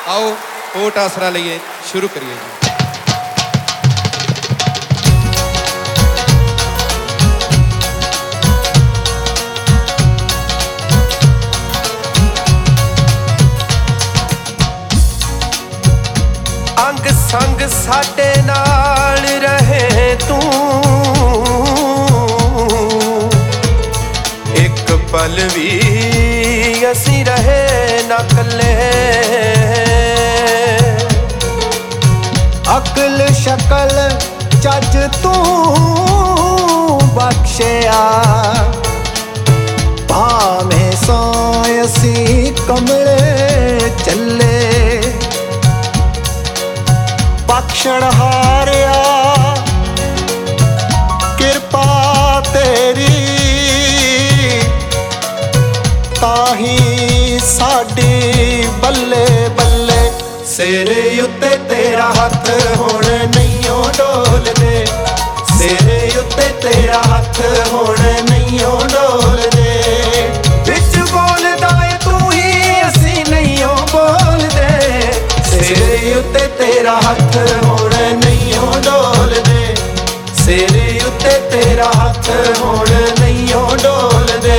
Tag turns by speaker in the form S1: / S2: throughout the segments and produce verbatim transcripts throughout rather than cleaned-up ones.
S1: आओ ओट आसरा लईए, शुरू करिए जी।
S2: अंग संग साडे नाल रहे तू, एक पल भी असी रहे ना कले।
S3: अकल शकल चज तू बख्शिया, भावें सोए असी कमले चले। बख्शण हारिया किरपा तेरी, ताही साडी बल्ले बल्ले। सिरे उत्ते तेरा हथ हुण नहींओ डोलदे, सिरे उत्ते तेरा हथ हुण नहींओ डोलदे। विच बोलदा ए तू ही असी नहींओ बोलदे, सिरे उत्ते तेरा हथ हुण नहींओ डोलदे, सिरे उत्ते तेरा हथ हुण नहींओ डोलदे।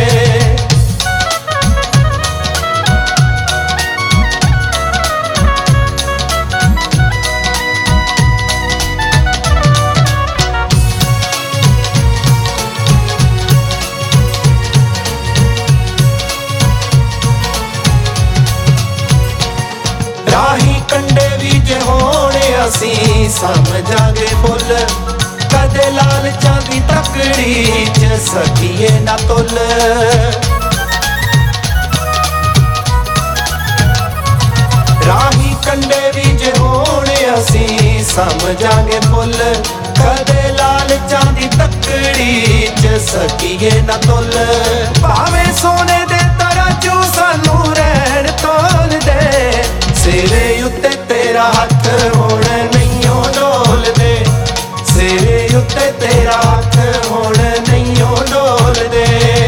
S3: राही कंडे भी जे होने असी समझांगे फुल, कदे लालचां दी तकड़ी च सकिए ना तुल। राही कंडे भी जे होने असी समझांगे फुल, कदे लालचां दी तकड़ी च सकिए ना तुल। भावें सोने दे तराजू सानू रहन तोल दे, सिरे उत्ते तेरा हथ हुण नहींओ डोलदे, सिरे उत्ते तेरा हथ हुण नहींओ डोलदे।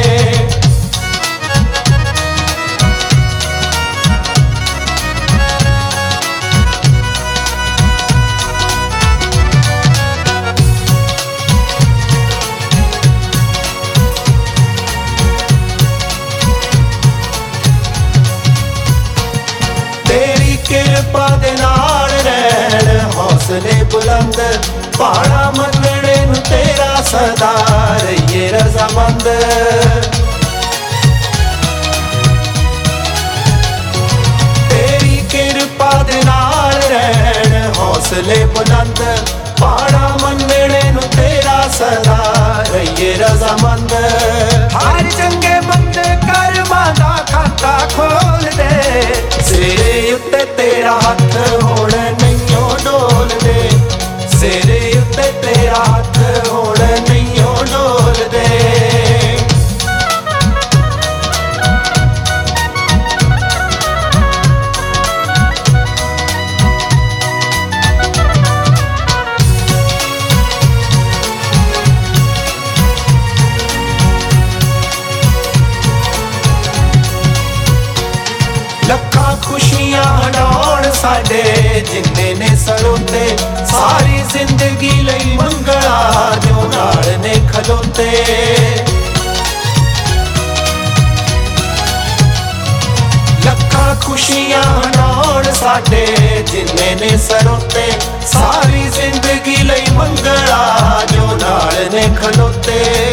S3: किरपा दे नाल रहन हौसले बुलंद, पहाड़ा मनणे नूं तेरा सदा रहिए रज़ामंद। तेरी किरपा दे नाल रहन हौसले बुलंद, पहाड़ा मनणे नूं तेरा सदा रहिए रज़ामंद। हर चंगे बंदे कर्मां दा खाता खोल दे, सिरे उत्ते तेरा हथ हुण नहींओ डोलदे, सिरे उत्ते तेरा हथ हुण नहींओ डोलदे। लखां खुशियां हंडाउण साडे जिन्ने ने सरोते, सारी जिंदगी लई मंगला जो नाल ने खलोते। लखां खुशियां हंडाउण साडे जिन्ने ने सरोते, सारी जिंदगी लई मंगला जो नाल ने खलोते।